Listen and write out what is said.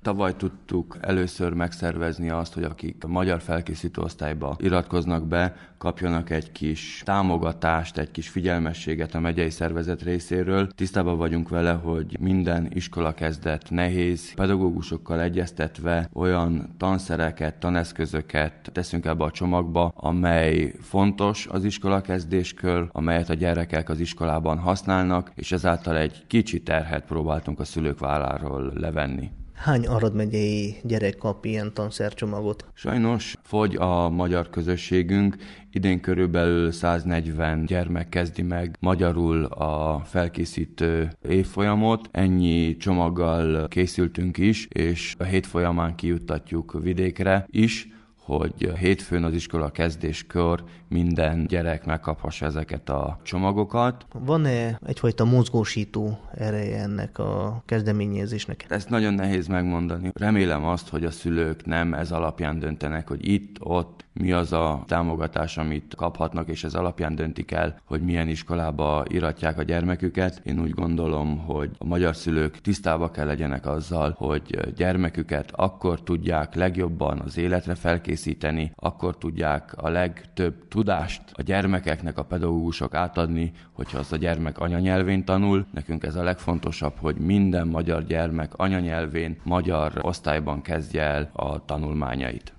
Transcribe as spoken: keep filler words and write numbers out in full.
Tavaly tudtuk először megszervezni azt, hogy akik a magyar felkészítő osztályba iratkoznak be, kapjanak egy kis támogatást, egy kis figyelmességet a megyei szervezet részéről. Tisztában vagyunk vele, hogy minden iskola kezdet nehéz. Pedagógusokkal egyeztetve olyan tanszereket, taneszközöket teszünk ebbe a csomagba, amely fontos az iskolakezdéskor, amelyet a gyerekek az iskolában használnak, és ezáltal egy kicsi terhet próbáltunk a szülők válláról levenni. Hány Arad megyei gyerek kap ilyen tanszercsomagot? Sajnos fogy a magyar közösségünk, idén körülbelül száznegyven gyermek kezdi meg magyarul a felkészítő évfolyamot. Ennyi csomaggal készültünk is, és a hét folyamán kijuttatjuk vidékre is, hogy hétfőn az iskola kezdéskor minden gyerek megkaphassa ezeket a csomagokat. Van-e egyfajta mozgósító ereje ennek a kezdeményezésnek? Ezt nagyon nehéz megmondani. Remélem azt, hogy a szülők nem ez alapján döntenek, hogy itt, ott, mi az a támogatás, amit kaphatnak, és ez alapján döntik el, hogy milyen iskolába iratják a gyermeküket. Én úgy gondolom, hogy a magyar szülők tisztába kell legyenek azzal, hogy gyermeküket akkor tudják legjobban az életre felkészíteni, akkor tudják a legtöbb tudást a gyermekeknek a pedagógusok átadni, hogyha az a gyermek anyanyelvén tanul. Nekünk ez a legfontosabb, hogy minden magyar gyermek anyanyelvén, magyar osztályban kezdje el a tanulmányait.